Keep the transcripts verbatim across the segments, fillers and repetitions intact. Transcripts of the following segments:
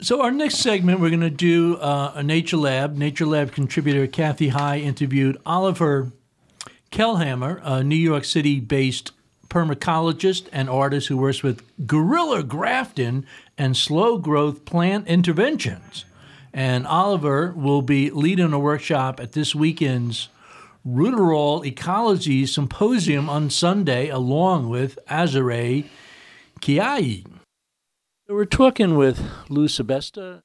So our next segment, we're going to do uh, a Nature Lab. Nature Lab contributor Kathy High interviewed Oliver Kellhammer, a New York City-based permacologist and artist who works with guerrilla grafting and slow-growth plant interventions. And Oliver will be leading a workshop at this weekend's Rooterall Ecology Symposium on Sunday, along with Azare Kiai. So we're talking with Lou Sebesta.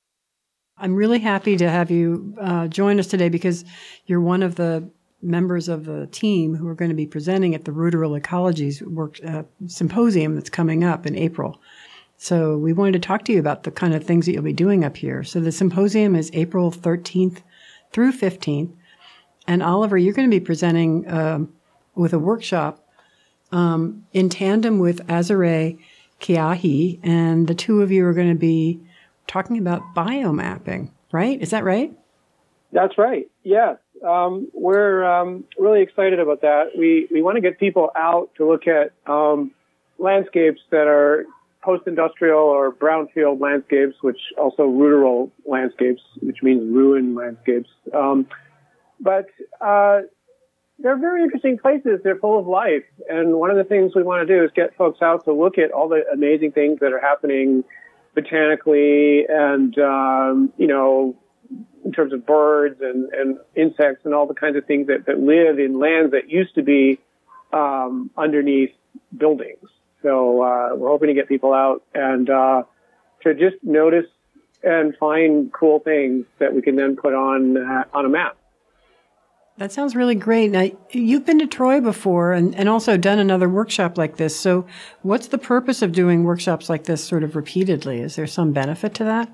I'm really happy to have you uh, join us today because you're one of the members of the team who are going to be presenting at the Rooterall Ecologies work, uh, Symposium that's coming up in April. So we wanted to talk to you about the kind of things that you'll be doing up here. So the symposium is April thirteenth through fifteenth. And Oliver, you're going to be presenting um, with a workshop um, in tandem with Azare Kiahi, and the two of you are going to be talking about biomapping, right? Is that right? That's right. Yes. Um, we're um, really excited about that. We we want to get people out to look at um, landscapes that are post-industrial or brownfield landscapes, which also Rooterall landscapes, which means ruin landscapes. Um, but uh, they're very interesting places. They're full of life. And one of the things we want to do is get folks out to look at all the amazing things that are happening botanically and, um, you know, in terms of birds and, and insects and all the kinds of things that, that live in lands that used to be um, underneath buildings. So uh, we're hoping to get people out and uh, to just notice and find cool things that we can then put on uh, on a map. That sounds really great. Now, you've been to Troy before and, and also done another workshop like this. So what's the purpose of doing workshops like this sort of repeatedly? Is there some benefit to that?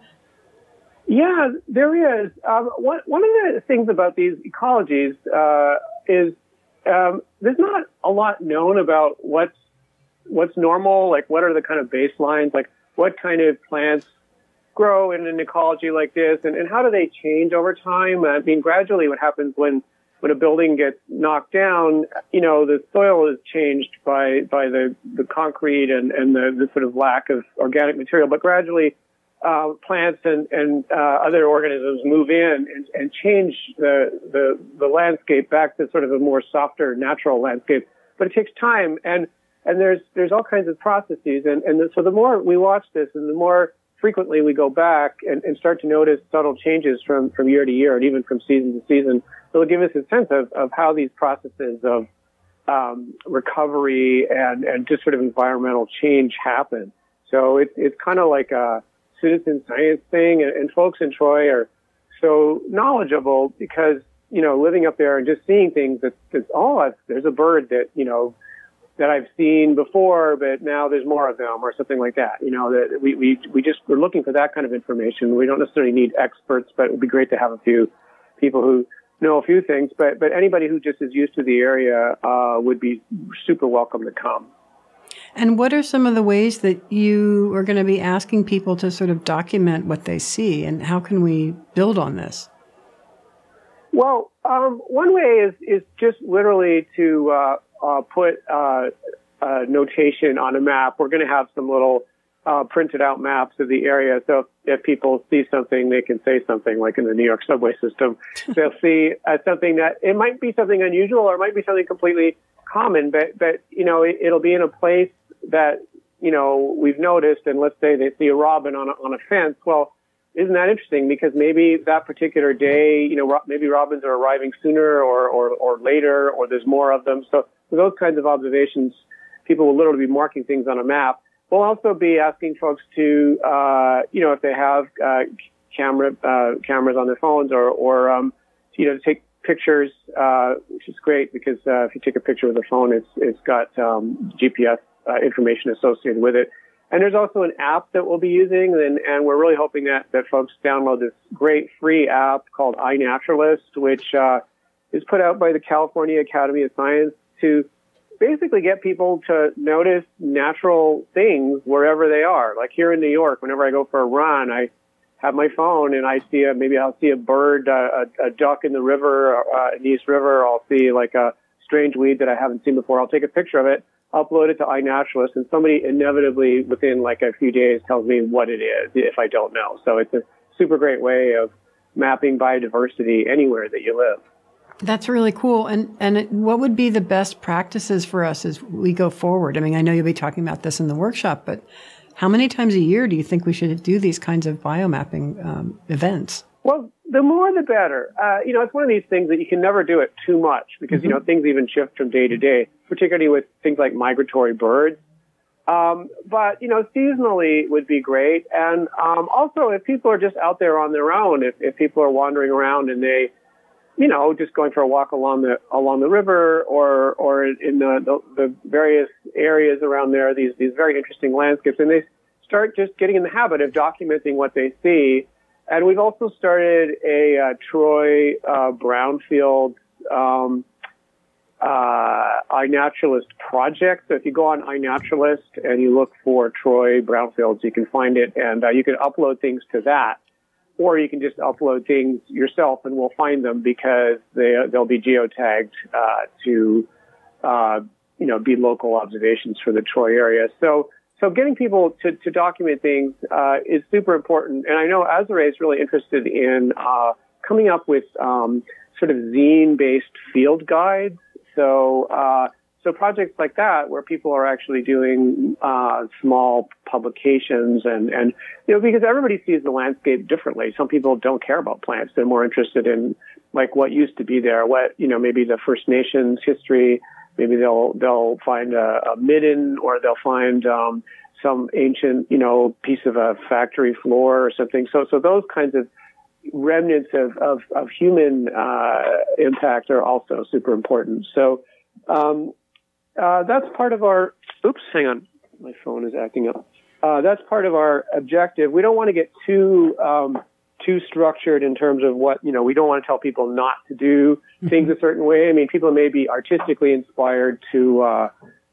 Yeah, there is. Um, one, one of the things about these ecologies uh, is um, there's not a lot known about what's what's normal, like what are the kind of baselines, like what kind of plants grow in an ecology like this, and, and how do they change over time? I mean, gradually what happens when, when a building gets knocked down, you know, the soil is changed by, by the, the concrete and, and the, the sort of lack of organic material, but gradually Uh, plants and, and uh, other organisms move in and, and change the, the the landscape back to sort of a more softer, natural landscape. But it takes time, and and there's there's all kinds of processes, and and the, so the more we watch this, and the more frequently we go back and, and start to notice subtle changes from from year to year, and even from season to season, it'll give us a sense of of how these processes of um, recovery and and just sort of environmental change happen. So it's it's kind of like a citizen science thing, and, and folks in Troy are so knowledgeable because, you know, living up there and just seeing things that, that oh, I've, there's a bird that, you know, that I've seen before, but now there's more of them or something like that. You know, that we, we, we just, we're looking for that kind of information. We don't necessarily need experts, but it would be great to have a few people who know a few things, but, but anybody who just is used to the area, uh, would be super welcome to come. And what are some of the ways that you are going to be asking people to sort of document what they see, and how can we build on this? Well, um, one way is, is just literally to uh, uh, put uh, uh, notation on a map. We're going to have some little uh, printed out maps of the area. So if people see something, they can say something, like in the New York subway system. They'll see uh, something that it might be something unusual or it might be something completely common, but, but you know, it, it'll be in a place that, you know, we've noticed, and let's say they see a robin on a, on a fence. Well, isn't that interesting? Because maybe that particular day, you know, ro- maybe robins are arriving sooner or, or, or later, or there's more of them. So for those kinds of observations, people will literally be marking things on a map. We'll also be asking folks to, uh, you know, if they have, uh, camera, uh, cameras on their phones or, or, um, you know, to take pictures, uh, which is great because, uh, if you take a picture with a phone, it's, it's got, um, G P S Uh, information associated with it. And there's also an app that we'll be using, and, and we're really hoping that, that folks download this great free app called iNaturalist, which uh, is put out by the California Academy of Science to basically get people to notice natural things wherever they are. Like here in New York, whenever I go for a run, I have my phone and I see a, maybe I'll see a bird, uh, a, a duck in the river, uh, in the East River, or I'll see like a strange weed that I haven't seen before. I'll take a picture of it. upload it to iNaturalist, and somebody inevitably within like a few days tells me what it is if I don't know. So it's a super great way of mapping biodiversity anywhere that you live. That's really cool. And and it, what would be the best practices for us as we go forward? I mean, I know you'll be talking about this in the workshop, but how many times a year do you think we should do these kinds of biomapping um, events? Well, the more the better. Uh, you know, it's one of these things that you can never do it too much because, mm-hmm. you know, things even shift from day to day, particularly with things like migratory birds. Um, but, you know, seasonally would be great. And um, also, if people are just out there on their own, if, if people are wandering around and they, you know, just going for a walk along the along the river or or in the, the, the various areas around there, these these very interesting landscapes, and they start just getting in the habit of documenting what they see. And we've also started a uh, Troy uh, Brownfield um, uh, iNaturalist project. So if you go on iNaturalist and you look for Troy Brownfields, you can find it, and uh, you can upload things to that. Or you can just upload things yourself, and we'll find them because they they'll be geotagged uh, to uh, you know be local observations for the Troy area. So so getting people to, to document things uh, is super important. And I know Azure is really interested in uh, coming up with um, sort of zine-based field guides. So uh, so projects like that where people are actually doing uh, small publications and, and, you know, because everybody sees the landscape differently. Some people don't care about plants. They're more interested in, like, what used to be there, what, you know, maybe the First Nations history. Maybe they'll, they'll find a, a midden, or they'll find um, some ancient, you know, piece of a factory floor or something. So, so those kinds of remnants of, of, of human uh, impact are also super important. So, um, Uh, that's part of our, oops, hang on. My phone is acting up. Uh, that's part of our objective. We don't want to get too, um, too structured in terms of what, you know, we don't want to tell people not to do things a certain way. I mean, people may be artistically inspired to, uh,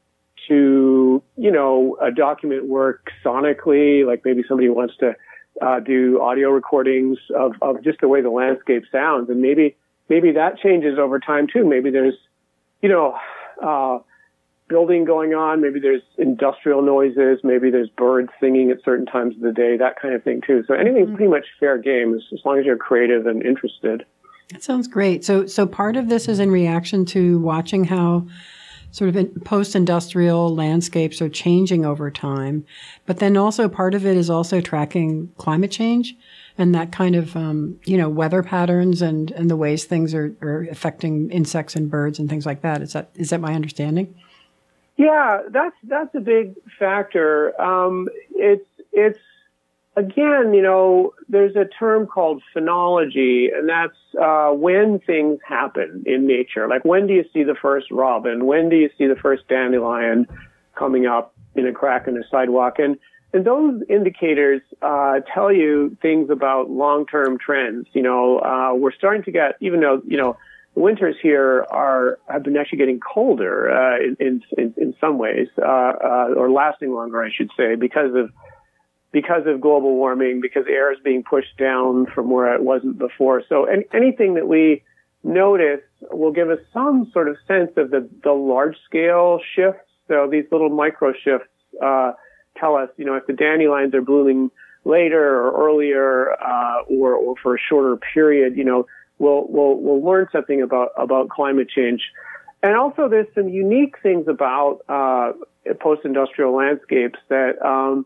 to, you know, uh, document work sonically, like maybe somebody wants to, uh, do audio recordings of, of just the way the landscape sounds. And maybe, maybe that changes over time too. Maybe there's, you know, uh, building going on, maybe there's industrial noises, maybe there's birds singing at certain times of the day, that kind of thing too. So anything's mm-hmm. pretty much fair game as, as long as you're creative and interested. That sounds great. So so part of this is in reaction to watching how sort of in post-industrial landscapes are changing over time, but then also part of it is also tracking climate change and that kind of, um, you know, weather patterns and, and the ways things are, are affecting insects and birds and things like that. Is that is that my understanding? Yeah, that's that's a big factor. Um, it's it's again, you know, there's a term called phenology, and that's uh, when things happen in nature. Like, when do you see the first robin? When do you see the first dandelion coming up in a crack in the sidewalk? And and those indicators uh, tell you things about long-term trends. You know, uh, we're starting to get, even though you know. Winters here are have been actually getting colder uh, in, in in some ways, uh, uh, or lasting longer, I should say, because of because of global warming, because air is being pushed down from where it wasn't before. So any, anything that we notice will give us some sort of sense of the, the large scale shifts. So these little micro shifts uh, tell us, you know, if the dandelions are blooming later or earlier, uh, or or for a shorter period, you know. We'll, we'll, we'll learn something about, about climate change. And also there's some unique things about, uh, post-industrial landscapes that, um,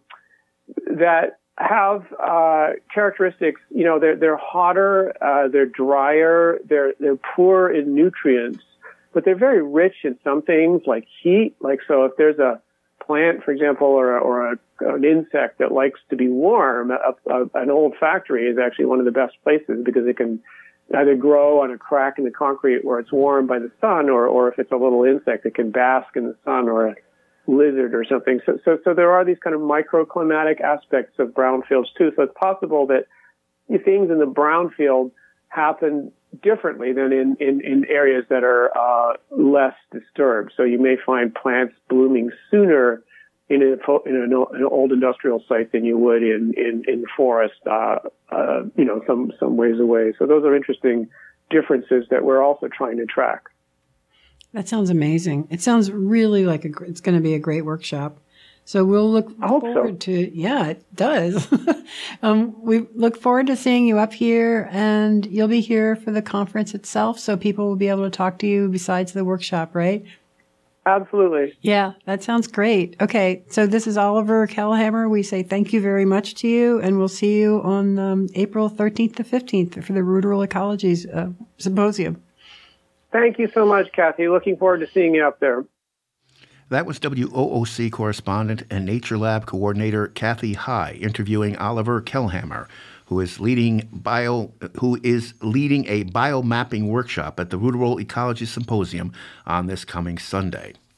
that have, uh, characteristics, you know, they're, they're hotter, uh, they're drier, they're, they're poor in nutrients, but they're very rich in some things like heat. Like, so if there's a plant, for example, or, or a, an insect that likes to be warm, a, a, an old factory is actually one of the best places because it can either grow on a crack in the concrete where it's warmed by the sun, or, or if it's a little insect that can bask in the sun, or a lizard or something. So, so, so there are these kind of microclimatic aspects of brownfields too. So it's possible that things in the brownfield happen differently than in, in, in areas that are, uh, less disturbed. So you may find plants blooming sooner in, a, in an, an old industrial site than you would in, in, in the forest, uh, uh, you know, some, some ways away. So those are interesting differences that we're also trying to track. That sounds amazing. It sounds really like a, gr- it's going to be a great workshop. So we'll look I hope forward so. to, yeah, it does. um, we look forward to seeing you up here, and you'll be here for the conference itself, so people will be able to talk to you besides the workshop, right? Absolutely. Yeah, that sounds great. Okay, so this is Oliver Kellhammer. We say thank you very much to you, and we'll see you on um, April thirteenth to fifteenth for the Rural Ecologies uh, Symposium. Thank you so much, Kathy. Looking forward to seeing you up there. That was W O O C correspondent and Nature Lab coordinator Kathy High interviewing Oliver Kellhammer, who is leading bio who is leading a biomapping workshop at the Rural Ecology Symposium on this coming Sunday.